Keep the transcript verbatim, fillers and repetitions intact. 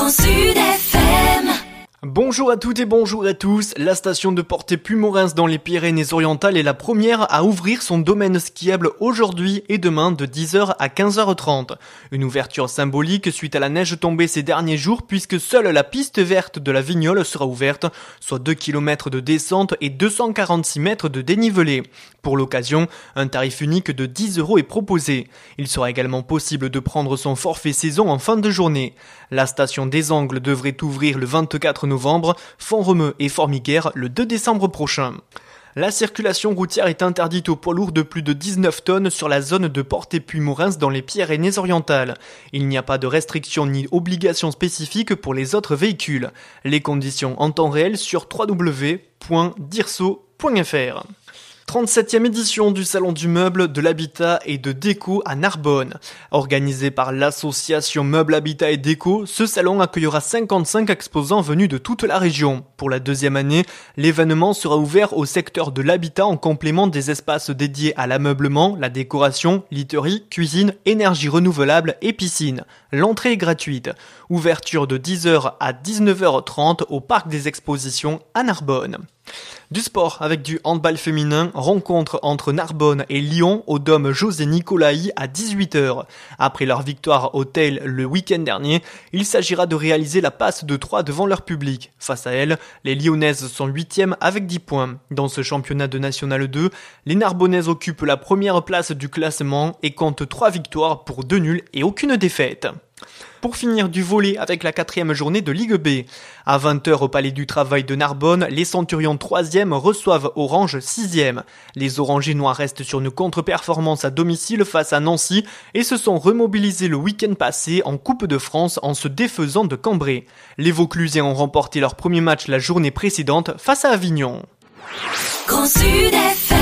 Grand Sud F M. Bonjour à toutes et bonjour à tous. La station de Portet-Puymorens dans les Pyrénées-Orientales est la première à ouvrir son domaine skiable aujourd'hui et demain de dix heures à quinze heures trente. Une ouverture symbolique suite à la neige tombée ces derniers jours puisque seule la piste verte de la Vignole sera ouverte, soit deux kilomètres de descente et deux cent quarante-six mètres de dénivelé. Pour l'occasion, un tarif unique de dix euros est proposé. Il sera également possible de prendre son forfait saison en fin de journée. La station des Angles devrait ouvrir le vingt-quatre novembre, Font-Romeu et Formiguère le deux décembre prochain. La circulation routière est interdite aux poids lourds de plus de dix-neuf tonnes sur la zone de Portet-Puymorens dans les Pyrénées-Orientales. Il n'y a pas de restrictions ni obligations spécifiques pour les autres véhicules. Les conditions en temps réel sur w w w point dirso point f r. trente-septième édition du Salon du Meuble, de l'Habitat et de Déco à Narbonne. Organisé par l'association Meubles, Habitat et Déco, ce salon accueillera cinquante-cinq exposants venus de toute la région. Pour la deuxième année, l'événement sera ouvert au secteur de l'habitat en complément des espaces dédiés à l'ameublement, la décoration, literie, cuisine, énergie renouvelable et piscine. L'entrée est gratuite. Ouverture de dix heures à dix-neuf heures trente au Parc des Expositions à Narbonne. Du sport avec du handball féminin, rencontre entre Narbonne et Lyon au Dôme José Nicolaï à dix-huit heures. Après leur victoire au Teil le week-end dernier, il s'agira de réaliser la passe de trois devant leur public. Face à elles, les Lyonnaises sont huitièmes avec dix points. Dans ce championnat de National deux, les Narbonnaises occupent la première place du classement et comptent trois victoires pour deux nuls et aucune défaite. Pour finir du volley avec la quatrième journée de Ligue B. À vingt heures au Palais du Travail de Narbonne, les Centurions troisième reçoivent Orange sixième. Les Orangés noirs restent sur une contre-performance à domicile face à Nancy et se sont remobilisés le week-end passé en Coupe de France en se défaisant de Cambrai. Les Vauclusiens ont remporté leur premier match la journée précédente face à Avignon. Grand Sud F M.